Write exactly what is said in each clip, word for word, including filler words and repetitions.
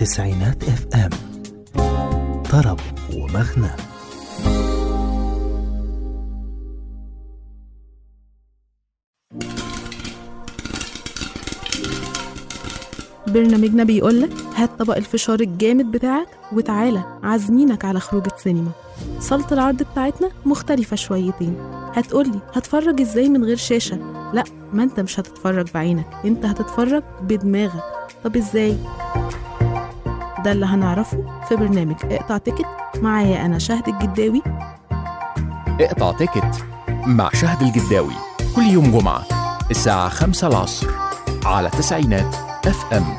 تسعينات اف ام، طرب ومغنى. برنامجنا بيقولك هات طبق الفشار الجامد بتاعك وتعالى عازمينك على خروجة سينما. صالة العرض بتاعتنا مختلفة شويتين. هتقولي هتفرج ازاي من غير شاشة؟ لا، ما انت مش هتتفرج بعينك، انت هتتفرج بدماغك. طب ازاي؟ ده اللي هنعرفه في برنامج اقطع تيكت. معايا انا شهد الجداوي. اقطع تيكت مع شهد الجداوي كل يوم جمعة الساعة خمسة العصر على تسعينات اف ام.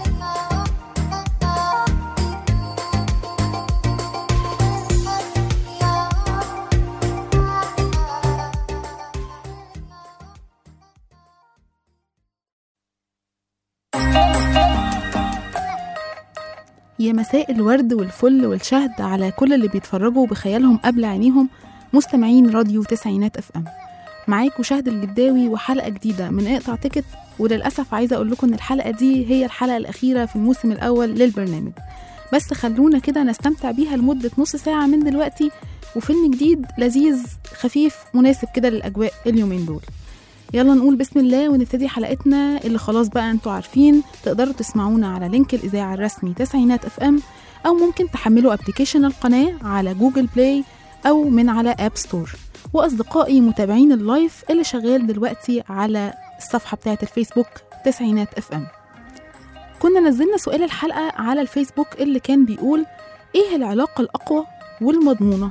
يا مساء الورد والفل والشهد على كل اللي بيتفرجوا بخيالهم قبل عينيهم، مستمعين راديو تسعينات اف ام. معاكم شهد الجداوي وحلقة جديدة من اقطع تيكت. وللأسف عايزة أقول لكم إن الحلقة دي هي الحلقة الأخيرة في الموسم الأول للبرنامج، بس خلونا كده نستمتع بيها لمدة نص ساعة من دلوقتي، وفيلم جديد لذيذ خفيف مناسب كده للأجواء اليومين دول. يلا نقول بسم الله ونبتدي حلقتنا اللي خلاص بقى انتوا عارفين. تقدروا تسمعونا على لينك الإذاعة الرسمي تسعينات اف ام، أو ممكن تحملوا ابليكيشن القناة على جوجل بلاي أو من على اب ستور. وأصدقائي متابعين اللايف اللي شغال دلوقتي على الصفحة بتاعة الفيسبوك تسعينات اف ام. كنا نزلنا سؤال الحلقة على الفيسبوك اللي كان بيقول ايه العلاقة الأقوى والمضمونة،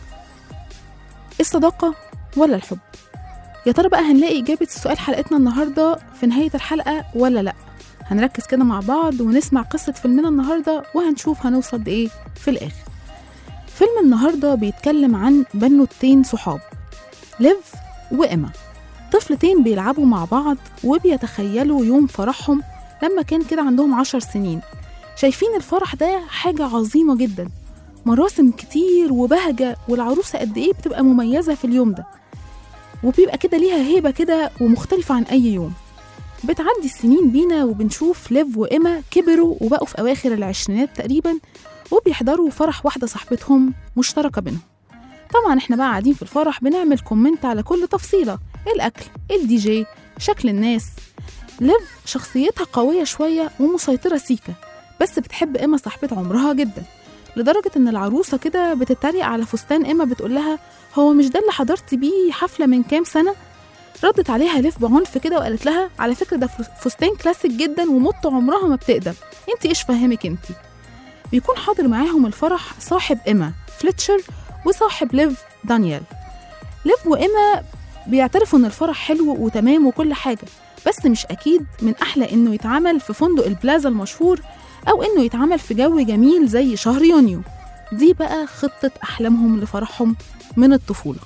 الصداقة ولا الحب؟ يا ترى بقى هنلاقي إجابة السؤال حلقتنا النهاردة في نهاية الحلقة ولا لأ؟ هنركز كده مع بعض ونسمع قصة فيلمنا النهاردة وهنشوف هنوصل لإيه في الآخر. فيلم النهاردة بيتكلم عن بنوتين صحاب، ليف وإيما، طفلتين بيلعبوا مع بعض وبيتخيلوا يوم فرحهم لما كان كده عندهم عشر سنين. شايفين الفرح ده حاجة عظيمة جدا، مراسم كتير وبهجة، والعروسة قد إيه بتبقى مميزة في اليوم ده، وبيبقى كده ليها هيبة كده ومختلفة عن أي يوم. بتعدي السنين بينا وبنشوف ليف وإيما كبروا وبقوا في أواخر العشرينات تقريبا، وبيحضروا فرح واحدة صاحبتهم مشتركة بينهم. طبعا احنا بقى قاعدين في الفرح بنعمل كومنت على كل تفصيلة، الأكل، الدي جي، شكل الناس. ليف شخصيتها قوية شوية ومسيطرة سيكا، بس بتحب إيما صاحبة عمرها جدا، لدرجة إن العروسة كده بتتريق على فستان إيما، بتقول لها هو مش ده اللي حضرتي بيه حفلة من كام سنة؟ ردت عليها ليف بعنف كده وقالت لها على فكرة ده فستان كلاسيك جدا ومط عمرها ما بتقدم، انت ايش فهمك انت؟ بيكون حاضر معاهم الفرح صاحب إيما فليتشر وصاحب ليف دانيال. ليف وإيما بيعترفوا ان الفرح حلو وتمام وكل حاجة، بس مش أكيد من أحلى إنه يتعمل في فندق البلازا المشهور أو إنه يتعمل في جو جميل زي شهر يونيو. دي بقى خطة أحلامهم لفرحهم من الطفولة.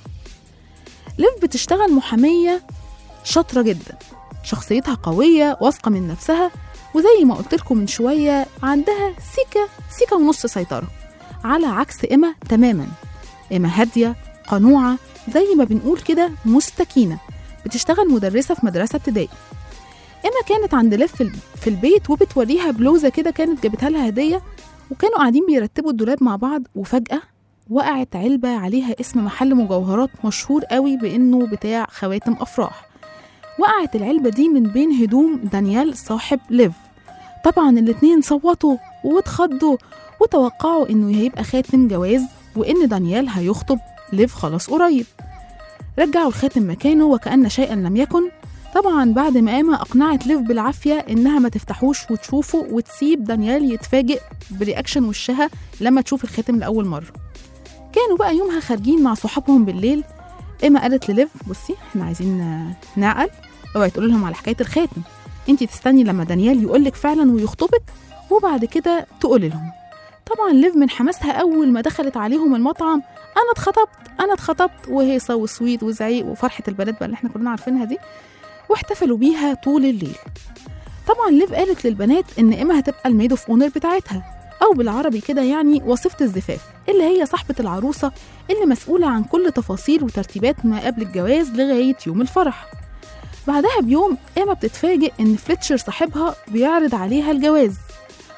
ليف بتشتغل محامية شاطرة جدا، شخصيتها قوية واثقة من نفسها، وزي ما قلت لكم من شوية عندها سيكا سيكا ونص سيطرة، على عكس إيما تماما. إيما هادية قنوعة زي ما بنقول كده، مستكينة، بتشتغل مدرسة في مدرسة ابتدائي. إيما كانت عند ليف في البيت وبتوريها بلوزة كده كانت جابتها لها هدية، وكانوا قاعدين بيرتبوا الدولاب مع بعض، وفجأة وقعت علبة عليها اسم محل مجوهرات مشهور قوي بإنه بتاع خواتم أفراح. وقعت العلبة دي من بين هدوم دانيال صاحب ليف. طبعا الاتنين صوتوا واتخضوا وتوقعوا إنه هيبقى خاتم جواز، وإن دانيال هيخطب ليف خلاص قريب. رجعوا الخاتم مكانه وكأن شيئا لم يكن. طبعا بعد ما إيما أقنعت ليف بالعافية إنها ما تفتحوش وتشوفه وتسيب دانيال يتفاجئ برياكشن وشها لما تشوف الخاتم لأول مرة. كانوا بقى يومها خارجين مع صحابهم بالليل. إيما قالت لليف بصي احنا عايزين نعقل، اوعي تقول لهم على حكاية الخاتم، انتي تستني لما دانيال يقولك فعلا ويخطبك وبعد كده تقولي لهم. طبعا ليف من حماسها أول ما دخلت عليهم المطعم أنا اتخطبت أنا اتخطبت وهيصة وسويت وزعيق وفرحة البنات بقى اللي احنا كلنا عارفينها دي، واحتفلوا بيها طول الليل. طبعا ليف قالت للبنات إن إيما هتبقى الميد اوف اونر بتاعتها، أو بالعربي كده يعني وصيفة الزفاف، اللي هي صاحبة العروسة اللي مسؤولة عن كل تفاصيل وترتيبات ما قبل الجواز لغاية يوم الفرح. بعدها بيوم إيما بتتفاجئ إن فليتشر صاحبها بيعرض عليها الجواز.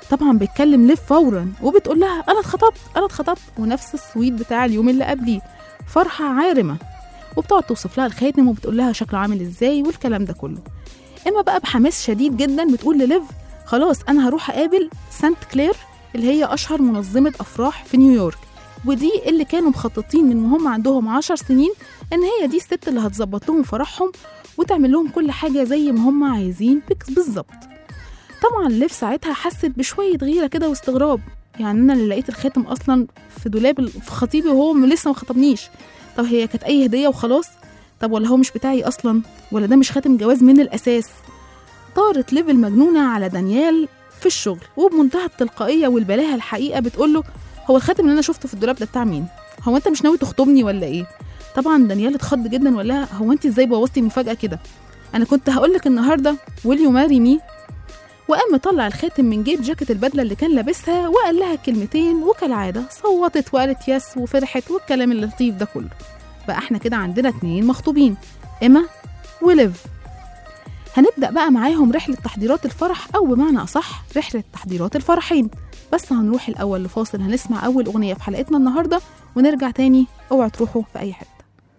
طبعا بيتكلم ليف فورا وبتقول لها انا اتخطبت انا اتخطبت ونفس السويت بتاع اليوم اللي قبليه، فرحه عارمه. وبتقعد توصف لها الخاتم وبتقول لها شكله عامل ازاي والكلام ده كله. اما بقى بحماس شديد جدا بتقول لليف خلاص انا هروح اقابل سانت كلير اللي هي اشهر منظمه افراح في نيويورك، ودي اللي كانوا مخططين من وهم عندهم عشر سنين ان هي دي الست اللي هتظبط لهم فرحهم وتعمل لهم كل حاجه زي ما هم عايزين بالظبط. طبعا ليف ساعتها حست بشويه غيره كده واستغراب، يعني انا اللي لقيت الخاتم اصلا في دولاب في خطيبي وهو لسه ما خطبنيش، طب هي كانت اي هديه وخلاص؟ طب ولا هو مش بتاعي اصلا؟ ولا ده مش خاتم جواز من الاساس؟ طارت ليف المجنونه على دانيال في الشغل وبمنتهى التلقائيه والبلاهه الحقيقه بتقول له هو الخاتم اللي انا شفته في الدولاب ده بتاع مين؟ هو انت مش ناوي تخطبني ولا ايه؟ طبعا دانيال اتخض جدا وقال لها هو انت ازاي بوظتي المفاجاه كده؟ انا كنت هقول لك النهارده will you marry me؟ وقام مطلع الخاتم من جيب جاكيت البدله اللي كان لابسها وقال لها كلمتين، وكالعاده صوتت وقالت يس وفرحت والكلام اللطيف ده كله. بقى احنا كده عندنا اتنين مخطوبين، إما وليف. هنبدأ بقى معاهم رحلة تحضيرات الفرح، أو بمعنى أصح رحلة تحضيرات الفرحين. بس هنروح الأول لفاصل، هنسمع أول أغنية في حلقتنا النهاردة ونرجع تاني. اوعوا تروحوا في أي حتة.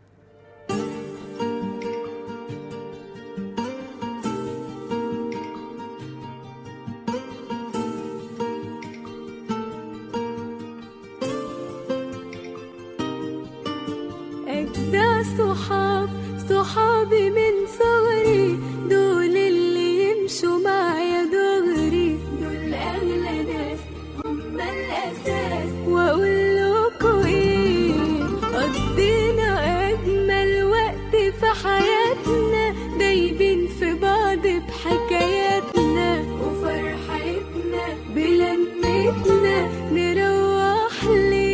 أجدع صحاب صحابي من صغري، دول اللي يمشوا معايا دغري، دول أغلى ناس هم الأساس. وأقول لكم إيه، قضينا أجمل وقت في حياتنا، دايبين في بعض بحكاياتنا وفرحتنا بلمتنا، نروح ليه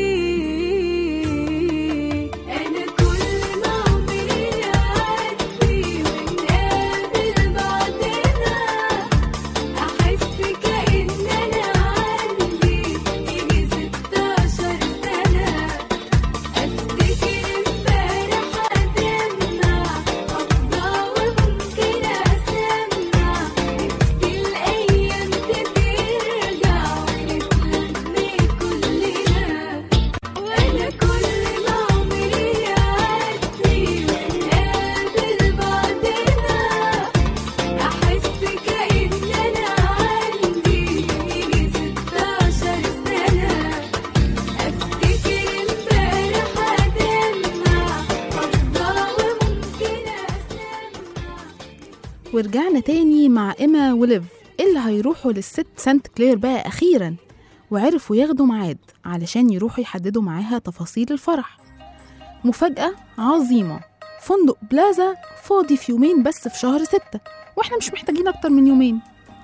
ورجعنا تاني مع إما وليف اللي هيروحوا للست سانت كلير بقى أخيرا، وعرفوا ياخدوا ميعاد علشان يروحوا يحددوا معاها تفاصيل الفرح. مفاجأة عظيمة، فندق بلازا فاضي في يومين بس في شهر ستة، واحنا مش محتاجين أكتر من يومين.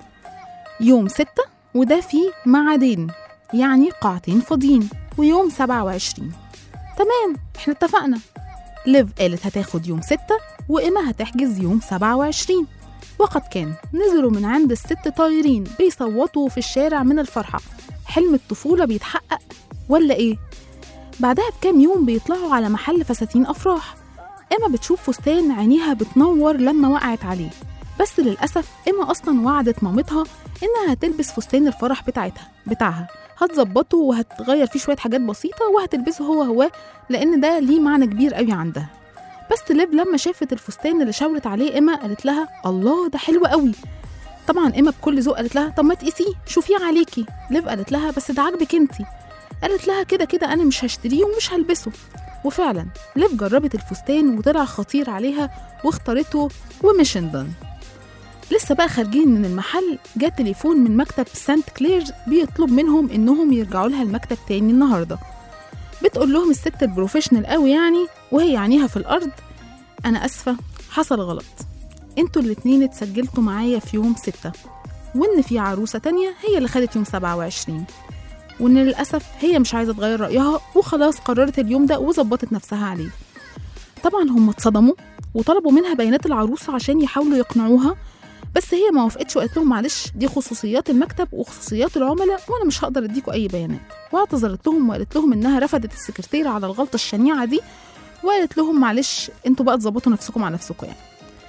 يوم ستة وده فيه معادين، يعني قاعتين فاضيين، ويوم سبعة وعشرين. تمام، احنا اتفقنا. ليف قالت هتاخد يوم ستة وإما هتحجز يوم سبعة وعشرين. وقد كان، نزلوا من عند الست طايرين بيصوتوا في الشارع من الفرحة. حلم الطفولة بيتحقق ولا إيه؟ بعدها بكام يوم بيطلعوا على محل فساتين أفراح. إما بتشوف فستان عينيها بتنور لما وقعت عليه، بس للأسف إما أصلا وعدت مامتها إنها هتلبس فستان الفرح بتاعتها بتاعها، هتظبطه وهتغير فيه شوية حاجات بسيطة وهتلبسه هو هو، لأن ده ليه معنى كبير قوي عندها. بس ليف لما شافت الفستان اللي شاورت عليه إما قالت لها الله ده حلو قوي. طبعا إما بكل ذوق قالت لها طب ما تقيسيه شوفيه عليكي. ليف قالت لها بس ده عاجبك انتي. قالت لها كده كده أنا مش هشتريه ومش هلبسه. وفعلا ليف جربت الفستان وطلع خطير عليها واختارته وميشن دان. لسه بقى خارجين من المحل جاء تليفون من مكتب سانت كلير بيطلب منهم إنهم يرجعوا لها المكتب تاني النهارده. بتقول لهم الست البروفيشنال قوي يعني وهي عينيها في الأرض، أنا أسفة حصل غلط، انتوا الاتنين اتسجلتوا معايا في يوم ستة، وإن في عروسة تانية هي اللي خدت يوم سبعة وعشرين، وإن للأسف هي مش عايزة تغير رأيها وخلاص قررت اليوم ده وظبطت نفسها عليه. طبعا هم اتصدموا وطلبوا منها بيانات العروسة عشان يحاولوا يقنعوها، بس هي ما وافقتش وقالت لهم معلش دي خصوصيات المكتب وخصوصيات العملاء وانا مش هقدر اديكوا اي بيانات. واعتذرت لهم وقالت لهم انها رفضت السكرتيره على الغلطه الشنيعه دي، وقالت لهم معلش انتوا بقى تظبطوا نفسكم مع نفسكم. يعني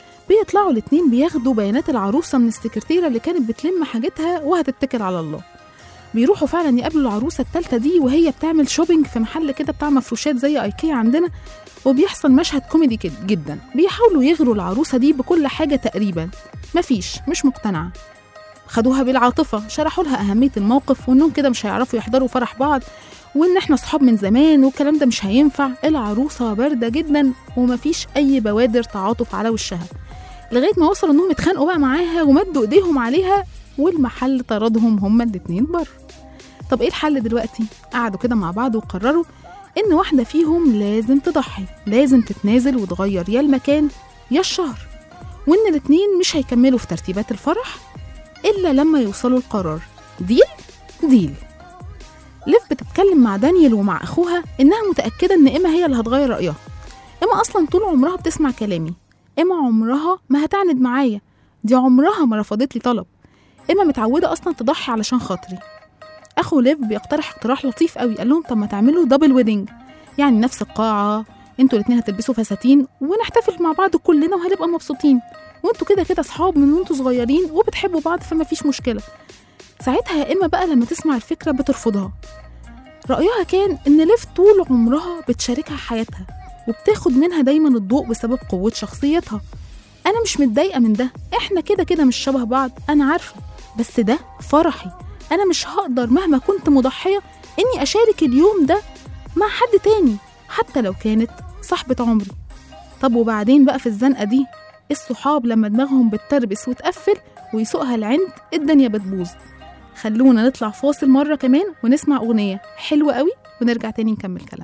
بيطلعوا الاتنين بياخدوا بيانات العروسه من السكرتيره اللي كانت بتلم حاجتها وهتتكل على الله. بيروحوا فعلا يقابلوا العروسة التالتة دي وهي بتعمل شوبينج في محل كده بتاع مفروشات زي ايكيا عندنا، وبيحصل مشهد كوميدي كده جدا. بيحاولوا يغروا العروسة دي بكل حاجة تقريبا، مفيش، مش مقتنعة. خدوها بالعاطفة، شرحوا لها أهمية الموقف وإنهم كده مش هيعرفوا يحضروا فرح بعض، وإن إحنا صحاب من زمان والكلام ده مش هينفع. العروسة باردة جدا ومفيش أي بوادر تعاطف على وشها، لغاية ما وصلوا إنهم يتخانقوا بقى معاها ومدوا إيديهم عليها، والمحل طردهم هما الاتنين بره. طب إيه الحل دلوقتي؟ قعدوا كده مع بعض وقرروا إن واحدة فيهم لازم تضحي، لازم تتنازل وتغير يا المكان يا الشهر، وإن الاتنين مش هيكملوا في ترتيبات الفرح إلا لما يوصلوا القرار. ديل ديل. ليف بتتكلم مع دانيال ومع أخوها إنها متأكدة إن إما هي اللي هتغير رأيها. إما أصلا طول عمرها بتسمع كلامي، إما عمرها ما هتعند معايا، دي عمرها ما رفضت لي طلب، إما متعودة أصلا تضحي علشان خاطري. أخو ليف بيقترح اقتراح لطيف قوي، قال لهم طب ما تعملوا دبل ويدنج، يعني نفس القاعة، انتوا الاتنين هتلبسوا فساتين ونحتفل مع بعض كلنا وهنبقى مبسوطين، وانتوا كده كده صحاب من وانتوا صغيرين وبتحبوا بعض فما فيش مشكلة. ساعتها يا إما بقى لما تسمع الفكرة بترفضها. رأيها كان إن ليف طول عمرها بتشاركها حياتها وبتاخد منها دايما الضوء بسبب قوة شخصيتها. أنا مش متضايقة من ده، إحنا كده كده مش شبه بعض، أنا عارفة، بس ده فرحي، أنا مش هقدر مهما كنت مضحية إني أشارك اليوم ده مع حد تاني حتى لو كانت صاحبة عمري. طب وبعدين بقى في الزنقة دي، الصحاب لما دماغهم بتتربس وتقفل ويسوقها العند الدنيا بتبوظ. خلونا نطلع فاصل مرة كمان ونسمع أغنية حلوة قوي ونرجع تاني نكمل كلام.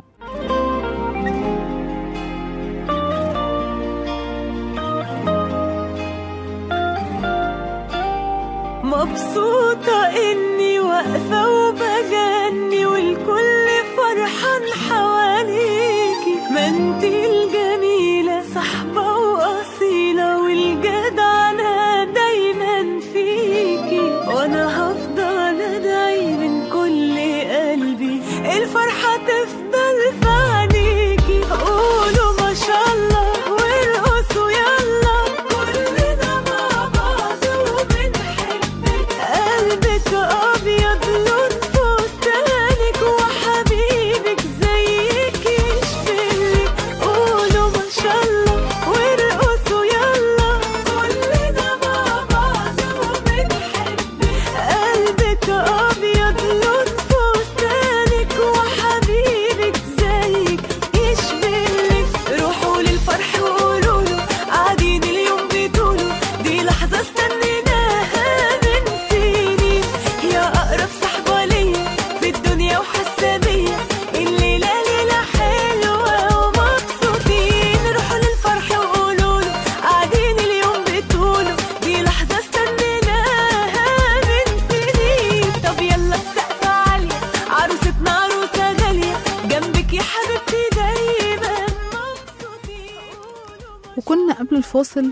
مبسوطة إني واقفة وبغني والكل فرحان حواليكي، ما انتي الجميلة صاحبة وأصيلة والجدعنة دايما فيكي، وأنا هفضل أدعي من كل قلبي الفرحة تفضل في عينيكي. قولوا ما شاء الله وارقصوا يلا كلنا مع بعض وبنحبك، قلبك أبيض لون فستانك وحبيبك زيك يشبهلك. قولوا ما شاء الله وارقصوا يلا كلنا مع بعض وبنحبك، قلبك أبيض لون فستانك وحبيبك زيك يشبهلك. روحوا للفرح وقولوا له قاعدين اليوم بتقولوا دي لحظة استنيناها من سنين، يا أقرب صاحبة ليا في الدنيا وحاسة بيا الليلة ليلة حلوة ومبسوطين. روحوا للفرح وقولوا له قاعدين اليوم بتقولوا دي لحظة استنيناها من سنين. طب يلا السقف عالية، عروستنا عروسة غالية، جنبك يا حبيبتي دايما مبسوطين. وكنا قبل الفاصل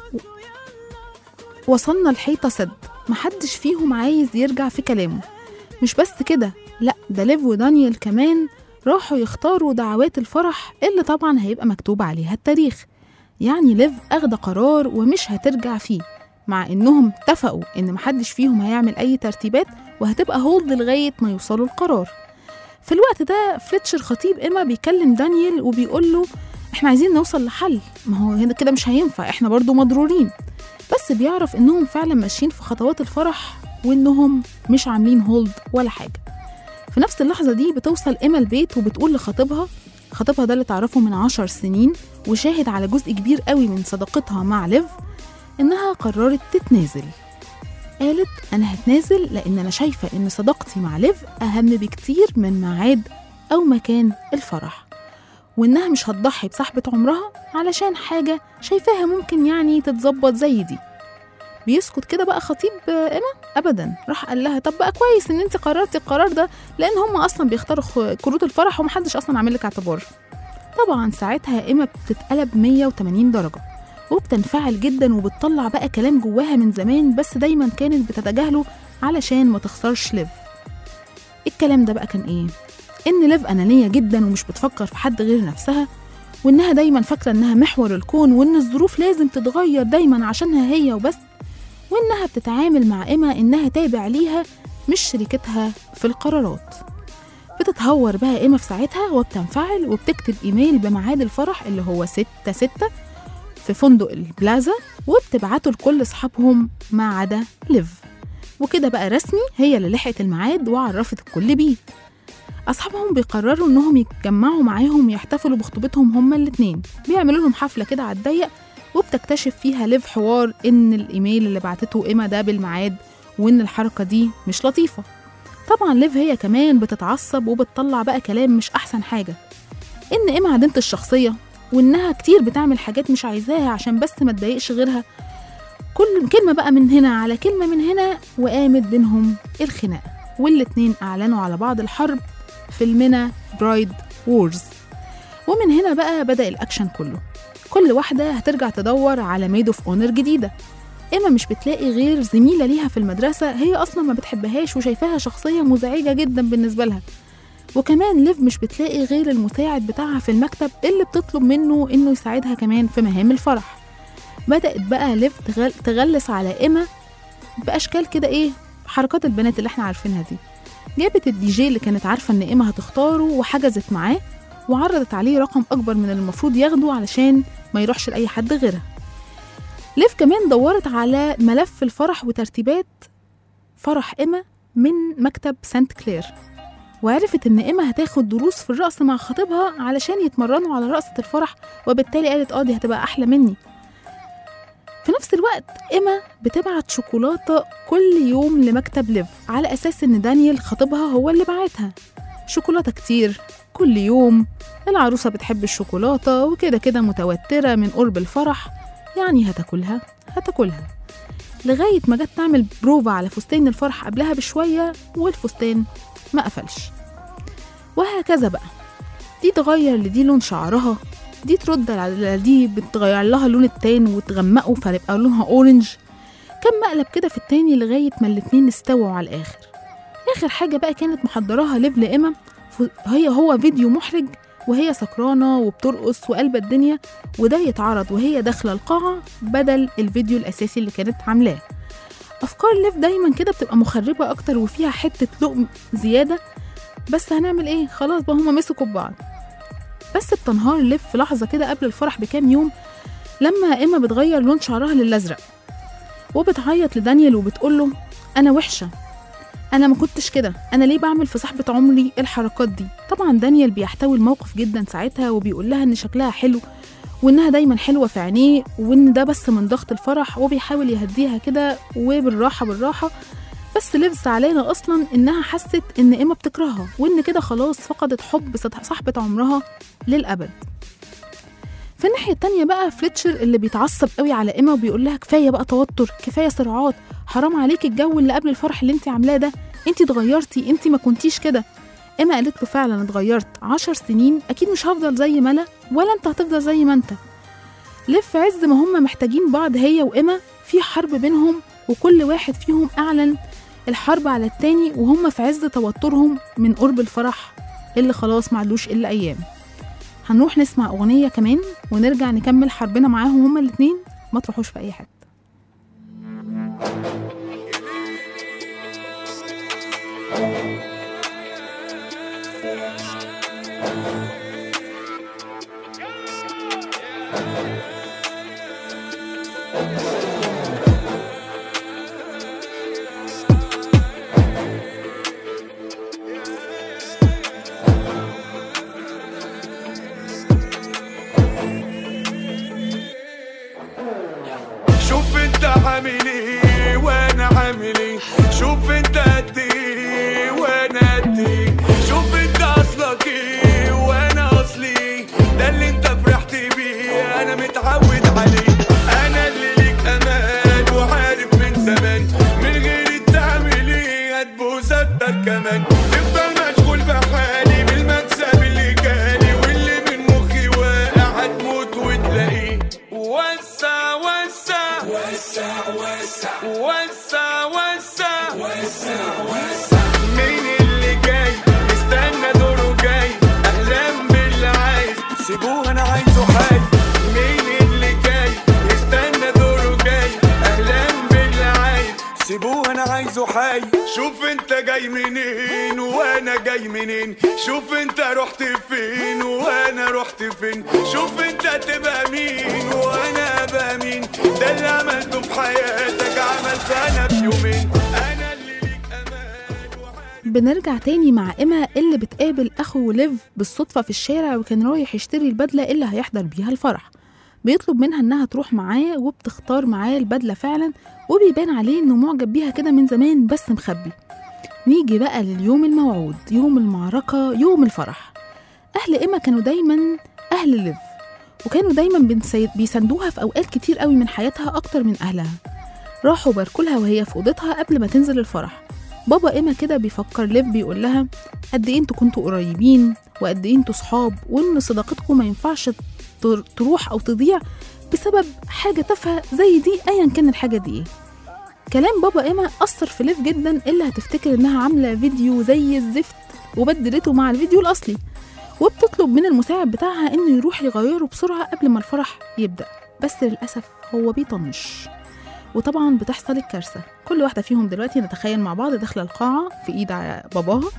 وصلنا الحيطة سد، محدش فيهم عايز يرجع في كلامه. مش بس كده، لأ ده ليف ودانيال كمان راحوا يختاروا دعوات الفرح اللي طبعا هيبقى مكتوب عليها التاريخ. يعني ليف أخد قرار ومش هترجع فيه، مع إنهم اتفقوا إن محدش فيهم هيعمل أي ترتيبات وهتبقى هولد لغاية ما يوصلوا القرار. في الوقت ده فليتشر خطيب إما بيكلم دانيال وبيقول له إحنا عايزين نوصل لحل، ما هو هنا كده مش هينفع، إحنا برضو مضرورين. بس بيعرف إنهم فعلا ماشيين في خطوات الفرح وإنهم مش عاملين هولد ولا حاجة. في نفس اللحظة دي بتوصل إما البيت وبتقول لخطيبها، خطيبها ده اللي تعرفه من عشر سنين وشاهد على جزء كبير قوي من صداقتها مع ليف، إنها قررت تتنازل. قالت أنا هتنازل لأن أنا شايفة إن صداقتي مع ليف أهم بكتير من ميعاد أو مكان الفرح، وإنها مش هتضحي بصاحبة عمرها علشان حاجة شايفاها ممكن يعني تتظبط زي دي. بيسكت كده بقى خطيب إما أبدا، راح قال لها طب بقى كويس إن أنت قررتي القرار ده، لأن هم أصلا بيختاروا كروت الفرح ومحدش أصلا عامل لك اعتبار. طبعا ساعتها إما بتتقلب مية وتمانين درجة وبتنفعل جدا وبتطلع بقى كلام جواها من زمان بس دايما كانت بتتجاهله علشان ما تخسرش ليف. الكلام ده بقى كان إيه؟ إن ليف أنانية جدا ومش بتفكر في حد غير نفسها، وإنها دايما فاكرة إنها محور الكون وإن الظروف لازم تتغير دايما عشانها هي وبس، وإنها بتتعامل مع إما إنها تابع ليها مش شريكتها في القرارات. بتتهور بقى إيما في ساعتها وبتنفعل وبتكتب إيميل بميعاد الفرح اللي هو ستة ستة في فندق البلازا، وبتبعته لكل أصحابهم ما عدا ليف. وكده بقى رسمي هي اللي لحقت الميعاد وعرفت الكل بيه. أصحابهم بيقرروا إنهم يتجمعوا معاهم ويحتفلوا بخطوبتهم هما الاتنين، بيعملوا لهم حفلة كده على الضيق، وبتكتشف فيها ليف حوار إن الإيميل اللي بعتته إيما ده بالميعاد، وإن الحركة دي مش لطيفة. طبعا ليف هي كمان بتتعصب وبتطلع بقى كلام مش أحسن حاجة، إن إيما عديمة الشخصية، وإنها كتير بتعمل حاجات مش عايزاها عشان بس ما تضايقش غيرها. كل كلمة بقى من هنا على كلمة من هنا، وقامت بينهم الخناقة، والاتنين أعلنوا على بعض الحرب. فيلمنا برايد وورز. ومن هنا بقى بدأ الأكشن كله. كل واحدة هترجع تدور على ميد اوف اونر جديدة. إيما مش بتلاقي غير زميلة ليها في المدرسة هي أصلا ما بتحبهاش وشايفاها شخصية مزعجة جدا بالنسبة لها. وكمان ليف مش بتلاقي غير المساعد بتاعها في المكتب اللي بتطلب منه إنه يساعدها كمان في مهام الفرح. بدأت بقى ليف تغل... تغلس على إيما بأشكال كده إيه، حركات البنات اللي احنا عارفينها دي. جابت الدي جي اللي كانت عارفة إن إيما هتختاره وحجزت معاه، وعرضت عليه رقم أكبر من المفروض ياخده علشان ما يروحش لأي حد غيرها. ليف كمان دورت على ملف الفرح وترتيبات فرح إيما من مكتب سانت كلير، وعرفت إن إيما هتاخد دروس في الرقص مع خطيبها علشان يتمرنوا على رقصة الفرح، وبالتالي قالت آه دي هتبقى أحلى مني. في نفس الوقت إيما بتبعت شوكولاتة كل يوم لمكتب ليف على أساس إن دانيال خطيبها هو اللي بعتها. شوكولاتة كتير كل يوم، العروسة بتحب الشوكولاتة وكده كده متوترة من قرب الفرح، يعني هتاكلها هتاكلها لغاية ما جت تعمل بروفا على فستان الفرح قبلها بشوية، والفستان ما قفلش. وهكذا بقى، دي تغير لدي لون شعرها، دي ترد على دي بتغير لها اللون التاني وتغمقه فيبقى لونها اورنج. كم مقلب كده في التاني لغاية ما الاتنين استووا على الآخر. آخر حاجة بقى كانت محضراها ليف لإيما هي هو فيديو محرج وهي سكرانة وبترقص وقلبة الدنيا، وده يتعرض وهي داخلة القاعة بدل الفيديو الأساسي اللي كانت عاملاه. أفكار ليف دايما كده بتبقى مخربة أكتر وفيها حتة لقم زيادة، بس هنعمل إيه؟ خلاص بقى هما مسكوا ببعض. بس بتنهار ليف في لحظة كده قبل الفرح بكام يوم لما إيما بتغير لون شعرها للأزرق، وبتعيط لدانيال وبتقوله أنا وحشة، أنا ما كنتش كده، أنا ليه بعمل في صاحبة عمري الحركات دي؟ طبعا دانيال بيحتوي الموقف جدا ساعتها وبيقول لها إن شكلها حلو وإنها دايما حلوة في عينيه وإن ده بس من ضغط الفرح، وبيحاول يهديها كده وبالراحة بالراحة. بس ليف زعلانة أصلا إنها حست إن إيما بتكرهها وإن كده خلاص فقدت حب صاحبة عمرها للأبد. في الناحية التانية بقى فليتشر اللي بيتعصب قوي على إيما وبيقول لها كفاية بقى توتر، كفاية صراعات، حرام عليك الجو اللي قبل الفرح اللي انت عاملاه ده، انت اتغيرتي، انت ما كنتيش كده. إيما قالت له فعلا اتغيرت، عشر سنين أكيد مش هفضل زي ما أنا ولا انت هتفضل زي ما انت. ليف في عز ما هم محتاجين بعض هي وإيما في حرب بينهم، وكل واحد فيهم أعلن الحرب على التاني وهم في عز توترهم من قرب الفرح اللي خلاص معلوش إلا أيام. هنروح نسمع أغنية كمان ونرجع نكمل حربنا معاهم هما الاتنين، ما تروحوش في أي حد. عامل ايه وانا عامل ايه، شوف انت قد ايه وانا قد ايه، شوف انت اصلك ايه وانا اصلي ايه، ده اللي انت فرحت بيه انا متعود عليه، انا اللي ليك امان وعارف من زمان، من غير تعمل ايه هتبوس اكتر كمان، تفضل مشغول بحالي بالمكسب اللي جالي واللي من مخي واقع هتموت وتلاقيه. وسع وسع وسع وسع وسع وسع وسع وسع، مين اللي جاي استنى دوره جاي، اهلا باللي عايز سيبوه انا عايزه حي، مين اللي جاي استنى دوره جاي، اهلا باللي عايز سيبوه انا عايزه وحي. شوف انت جاي منين وانا جاي منين، شوف انت رحت فين وانا رحت فين، شوف انت تبقى مين وانا ابقى مين. ده اللي عملته في حياتك عملت انا في يومين. انا اللي ليك امان وحي. بنرجع تاني مع إما اللي بتقابل أخو ليف بالصدفة في الشارع، وكان رايح يشتري البدلة اللي هيحضر بيها الفرح. بيطلب منها إنها تروح معاه، وبتختار معاه البدلة فعلا، وبيبان عليه إنه معجب بيها كده من زمان بس مخبي. نيجي بقى لليوم الموعود، يوم المعركة، يوم الفرح. أهل إما كانوا دايما أهل ليف، وكانوا دايما بيساندوها في أوقات كتير قوي من حياتها أكتر من أهلها. راحوا باركولها وهي في أوضتها قبل ما تنزل الفرح. بابا إما كده بيفكر ليف، بيقول لها قد إيه انتوا كنتوا قريبين، وقد إيه انتوا صحاب، وإن صداقتكم ما ينفعش تروح أو تضيع بسبب حاجة تافهة زي دي، أيا كان الحاجة دي إيه. كلام بابا إما أثر في ليف جدا، اللي هتفتكر إنها عاملة فيديو زي الزفت وبدلته مع الفيديو الأصلي، وبتطلب من المساعد بتاعها إنه يروح يغيره بسرعة قبل ما الفرح يبدأ. بس للأسف هو بيطنش، وطبعا بتحصل الكارثة. كل واحدة فيهم دلوقتي نتخيل مع بعض داخلة القاعة في إيد باباها،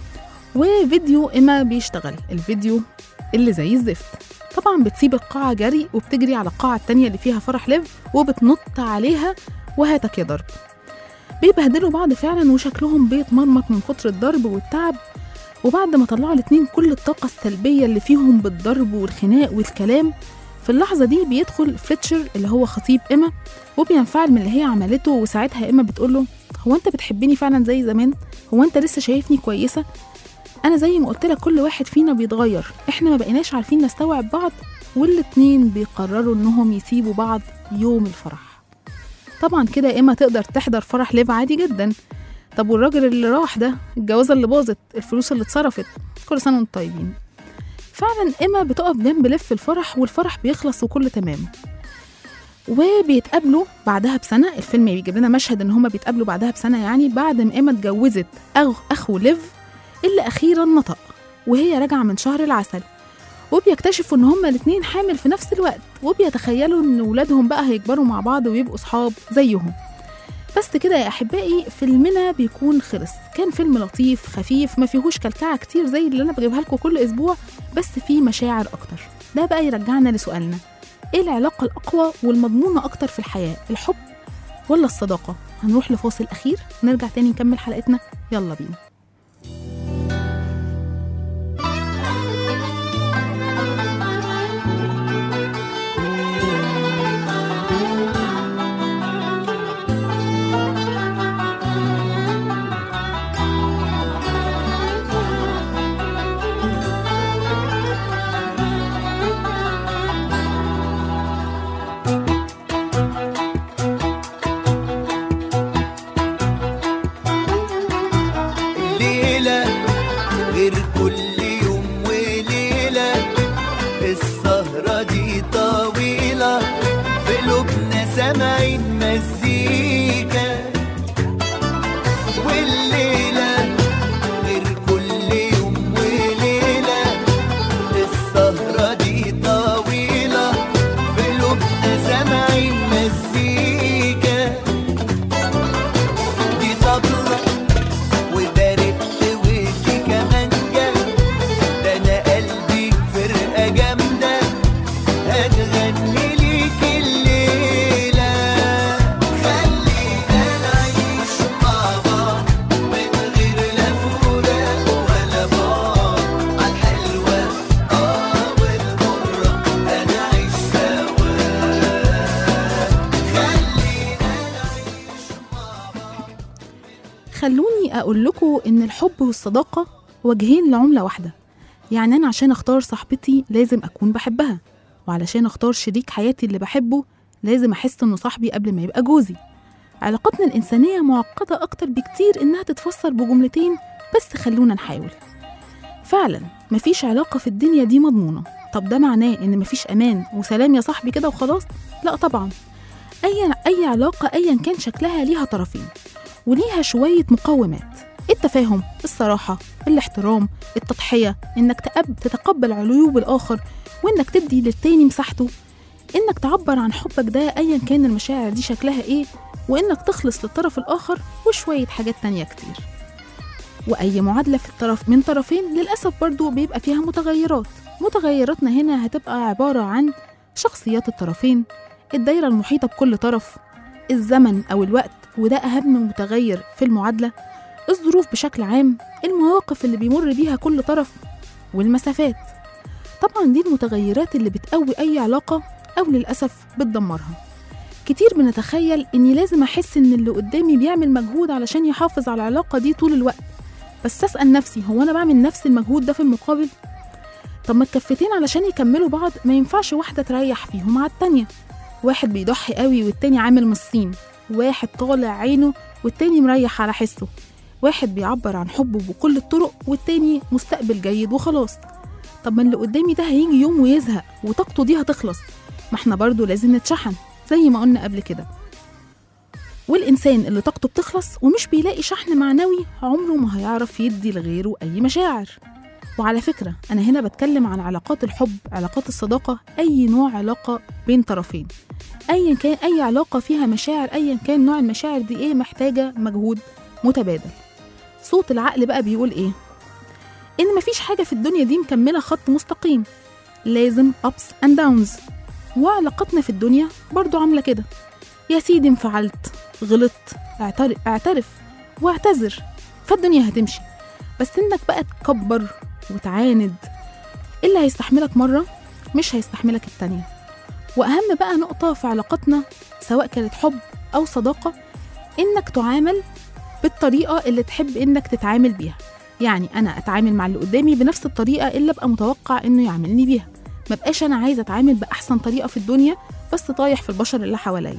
وفيديو إما بيشتغل، الفيديو اللي زي الزفت. طبعا بتسيب القاعة جري وبتجري على القاعة التانية اللي فيها فرح ليف، وبتنط عليها وهاتك يا ضرب. بيبهدلوا بعض فعلا، وشكلهم بيتمرمط من كتر الضرب والتعب. وبعد ما طلعوا الاتنين كل الطاقة السلبية اللي فيهم بالضرب والخناق والكلام، في اللحظة دي بيدخل فليتشر اللي هو خطيب إما، وبينفعل من اللي هي عملته. وساعتها إما بتقوله هو أنت بتحبني فعلا زي زمان؟ هو أنت لسه شايفني كويسة؟ أنا زي ما قلت لك كل واحد فينا بيتغير، إحنا ما بقيناش عارفين نستوعب بعض. والاتنين بيقرروا إنهم يسيبوا بعض يوم الفرح. طبعا كده إما تقدر تحضر فرح ليف عادي جدا. طب والراجل اللي راح ده، الجوازة اللي باظت، الفلوس اللي اتصرفت، كل سنة وانتم طيبين. فعلا إما بتقف جنب ليف في الفرح، والفرح بيخلص وكل تمام. وبيتقابلوا بعدها بسنة. الفيلم بيجيب لنا مشهد إن هما بيتقابلوا بعدها بسنة، يعني بعد ما إما اتجوزت أخو ليف اللي أخيرا نطق، وهي راجعة من شهر العسل. وبيكتشفوا إن هما الاتنين حامل في نفس الوقت، وبيتخيلوا إن ولادهم بقى هيكبروا مع بعض ويبقوا صحاب زيهم. بس كده يا أحبائي فيلمنا بيكون خلص. كان فيلم لطيف خفيف، ما فيهوش كلكعة كتير زي اللي أنا بجيبها لكم كل أسبوع، بس فيه مشاعر أكتر. ده بقى يرجعنا لسؤالنا، إيه العلاقة الأقوى والمضمونة أكتر في الحياة، الحب ولا الصداقة؟ هنروح لفاصل أخير ونرجع تاني نكمل حلقتنا، يلا بينا. سامعين مزيكا، والليلة غير كل يوم وليلة. السهرة دي طويلة، في قلوبنا سامعين مزيكا. دي طبلة وبارقت ودي كمانجا، ده أنا قلبي فرقة جامدة هتغني ليك الليلة. خلينا نعيش مع بعض من غير لا فراق ولا بعد، عالحلوة اه والمرة هنعيش سوا. خلينا نعيش مع بعض. خلوني أقول لكم إن الحب والصداقة وجهين لعملة واحدة. يعني أنا عشان أختار صاحبتي لازم أكون بحبها، وعلشان أختار شريك حياتي اللي بحبه لازم أحس إنه صاحبي قبل ما يبقى جوزي. علاقتنا الإنسانية معقدة أكتر بكتير إنها تتفسر بجملتين، بس خلونا نحاول. فعلا مفيش علاقة في الدنيا دي مضمونة. طب ده معناه إن مفيش أمان وسلام يا صاحبي كده وخلاص؟ لا طبعا. أي أي علاقة أيا كان شكلها ليها طرفين وليها شوية مقومات: التفاهم، الصراحة، الاحترام، التضحية، إنك تقبل تتقبل عيوب الآخر، وإنك تدي للتاني مساحته. إنك تعبر عن حبك ده أيا كان المشاعر دي شكلها إيه، وإنك تخلص للطرف الآخر، وشوية حاجات تانية كتير. وأي معادلة في الطرف من طرفين للأسف برضو بيبقى فيها متغيرات. متغيراتنا هنا هتبقى عبارة عن شخصيات الطرفين، الدايرة المحيطة بكل طرف، الزمن أو الوقت وده أهم متغير في المعادلة، الظروف بشكل عام، المواقف اللي بيمر بيها كل طرف، والمسافات. طبعا دي المتغيرات اللي بتقوي أي علاقة أو للأسف بتدمرها. كتير بنتخيل إني لازم أحس إن اللي قدامي بيعمل مجهود علشان يحافظ على العلاقة دي طول الوقت، بس أسأل نفسي هو أنا بعمل نفس المجهود ده في المقابل؟ طب ما الكفتين علشان يكملوا بعض ما ينفعش واحدة تريح فيهم على التانية، واحد بيضحي قوي والتاني عامل مصين، واحد طالع عينه والتاني مريح على حسه، واحد بيعبر عن حبه بكل الطرق والتاني مستقبل جيد وخلاص. طب ما اللي قدامي ده هيجي يوم ويزهق وطاقته دي هتخلص، ما احنا برضو لازم نتشحن زي ما قلنا قبل كده. والإنسان اللي طاقته بتخلص ومش بيلاقي شحن معنوي عمره ما هيعرف يدي لغيره أي مشاعر. وعلى فكرة أنا هنا بتكلم عن علاقات الحب، علاقات الصداقة، أي نوع علاقة بين طرفين، أيا كان أي علاقة فيها مشاعر، أيا كان نوع المشاعر دي إيه، محتاجة مجهود متبادل. صوت العقل بقى بيقول إيه؟ إن مفيش حاجة في الدنيا دي مكملة خط مستقيم، لازم ups and downs. وعلاقتنا في الدنيا برضو عاملة كده، يا سيدي انفعلت، غلطت، اعترف, اعترف واعتذر، فالدنيا هتمشي. بس إنك بقى تكبر وتعاند، اللي هيستحملك مرة مش هيستحملك التانية. وأهم بقى نقطة في علاقتنا سواء كانت حب أو صداقة، إنك تعامل بالطريقة اللي تحب إنك تتعامل بيها. يعني أنا أتعامل مع اللي قدامي بنفس الطريقة اللي أبقى متوقع إنه يعاملني بيها، ما بقاش أنا عايزة أتعامل بأحسن طريقة في الدنيا بس طايح في البشر اللي حواليا.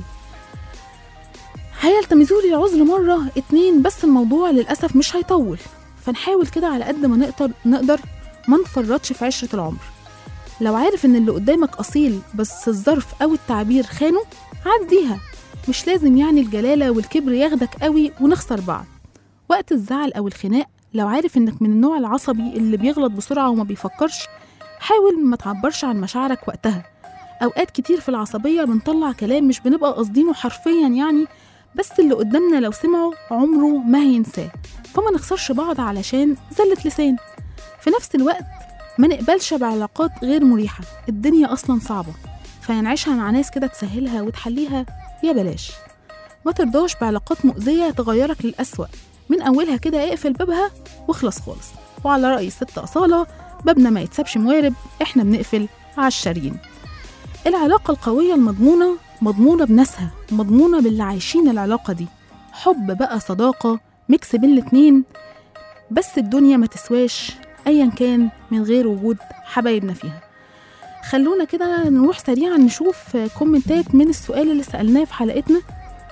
هيلتمسوا لي العذر مرة اتنين بس الموضوع للأسف مش هيطول، فنحاول كده على قد ما نقدر نقدر ما نفرطش في عشرة العمر. لو عارف إن اللي قدامك أصيل بس الظرف أو التعبير خانه، عديها، مش لازم يعني الجلالة والكبر ياخدك قوي ونخسر بعض. وقت الزعل أو الخناق لو عارف إنك من النوع العصبي اللي بيغلط بسرعة وما بيفكرش، حاول ما تعبرش عن مشاعرك وقتها. أوقات كتير في العصبية بنطلع كلام مش بنبقى قصدينه حرفيا يعني، بس اللي قدامنا لو سمعه عمره ما هينساه، فما نخسرش بعض علشان زلة لسان. في نفس الوقت ما نقبلش بعلاقات غير مريحة، الدنيا أصلا صعبة، فينعيشها مع ناس كده تسهلها وتحليها يا بلاش. ما ترضاش بعلاقات مؤذية تغيرك للأسوأ، من أولها كده اقفل بابها واخلص خالص. وعلى رأي الست أصالة، بابنا ما يتسابش موارب، احنا بنقفل عالشارين. العلاقة القوية المضمونة مضمونة بناسها، مضمونة باللي عايشين العلاقة دي، حب بقى صداقة ميكس بين الاتنين، بس الدنيا ما تسواش أيا كان من غير وجود حبايبنا فيها. خلونا كده نروح سريعا نشوف كومنتات من السؤال اللي سألناه في حلقتنا.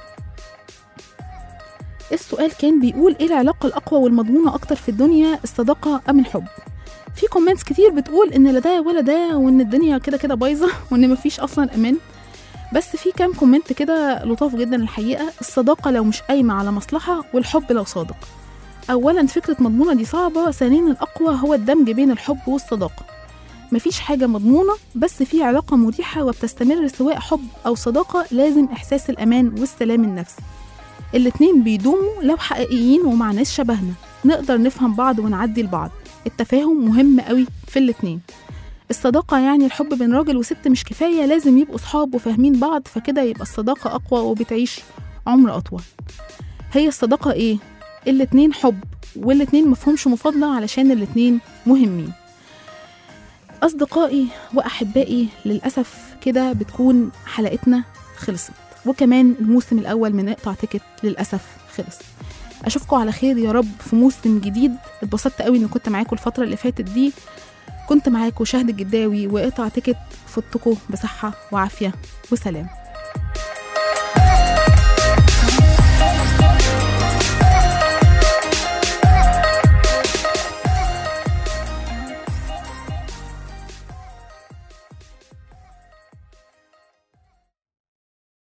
السؤال كان بيقول ايه العلاقة الأقوى والمضمونة أكتر في الدنيا، الصداقة أم الحب؟ في كومنتس كتير بتقول إن لا ده ولا ده، وإن الدنيا كده كده بايظة، وإن مفيش أصلا أمان. بس في كام كومنت كده لطاف جدا الحقيقة. الصداقة لو مش قايمة على مصلحة، والحب لو صادق. أولا فكرة مضمونة دي صعبة، ثانيا الأقوى هو الدمج بين الحب والصداقة. مفيش حاجة مضمونة، بس في علاقة مريحة وبتستمر سواء حب أو صداقة لازم إحساس الأمان والسلام النفسي. الاتنين بيدوموا لو حقيقيين ومع ناس شبهنا، نقدر نفهم بعض ونعدي لبعض. التفاهم مهم قوي في الاتنين. الصداقة يعني الحب بين راجل وست مش كفاية، لازم يبقوا صحاب وفاهمين بعض، فكده يبقى الصداقة أقوى وبتعيش عمر أطول. هي الصداقة إيه؟ الاتنين حب، والاتنين مفهومش مفاضلة علشان الاتنين مهمين. أصدقائي وأحبائي، للأسف كده بتكون حلقتنا خلصت، وكمان الموسم الأول من اقطع تيكت للأسف خلص. أشوفكم على خير يا رب في موسم جديد. اتبسطت قوي إن كنت معاكم الفترة اللي فاتت دي. كنت معاكم شهد الجداوي، واقطع تيكت، فوتكم بصحة وعافية وسلام.